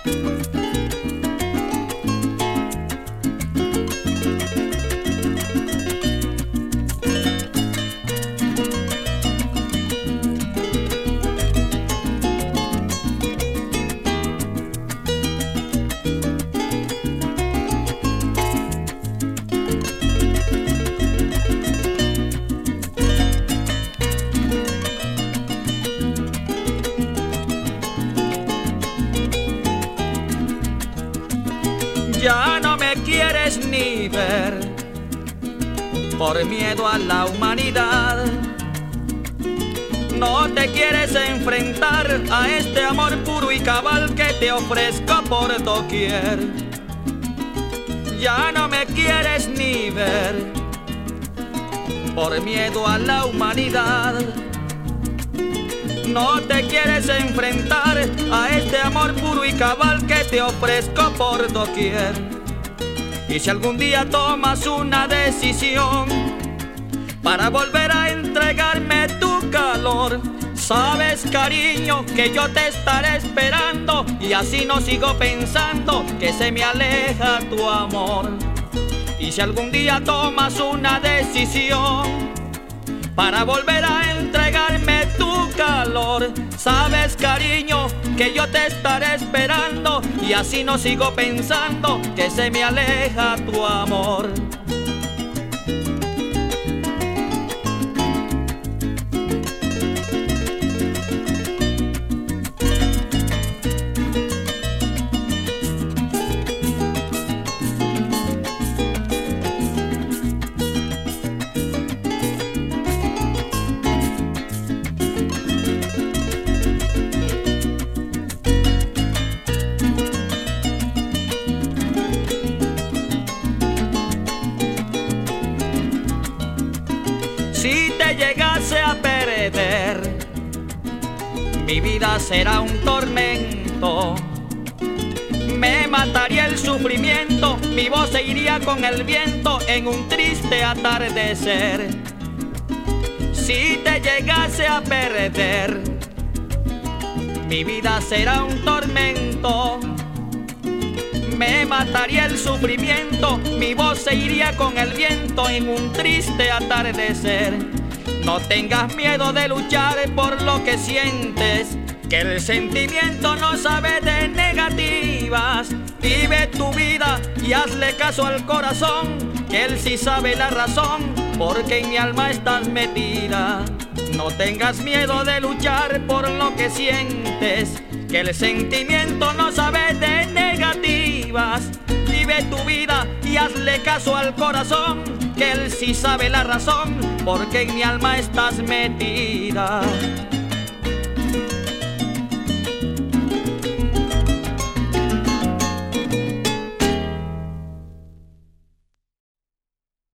Ya no me quieres ni ver por miedo a la humanidad. No te quieres enfrentar a este amor puro y cabal que te ofrezco por doquier. Ya no me quieres ni ver por miedo a la humanidad. No te quieres enfrentar a este amor puro y cabal que te ofrezco por doquier. Y si algún día tomas una decisión para volver a entregarme tu calor, sabes, cariño, que yo te estaré esperando, y así no sigo pensando que se me aleja tu amor. Y si algún día tomas una decisión para volver a entregarme tu calor, sabes, cariño, que yo te estaré esperando, y así no sigo pensando que se me aleja tu amor. Si te llegase a perder, mi vida será un tormento. Me mataría el sufrimiento, mi voz se iría con el viento en un triste atardecer. Si te llegase a perder, mi vida será un tormento. Me mataría el sufrimiento, mi voz se iría con el viento en un triste atardecer. No tengas miedo de luchar por lo que sientes, que el sentimiento no sabe de negativas. Vive tu vida y hazle caso al corazón, que él sí sabe la razón, porque en mi alma estás metida. No tengas miedo de luchar por lo que sientes, que el sentimiento no sabe de negativas. Vive tu vida y hazle caso al corazón, que él sí sabe la razón, porque en mi alma estás metida.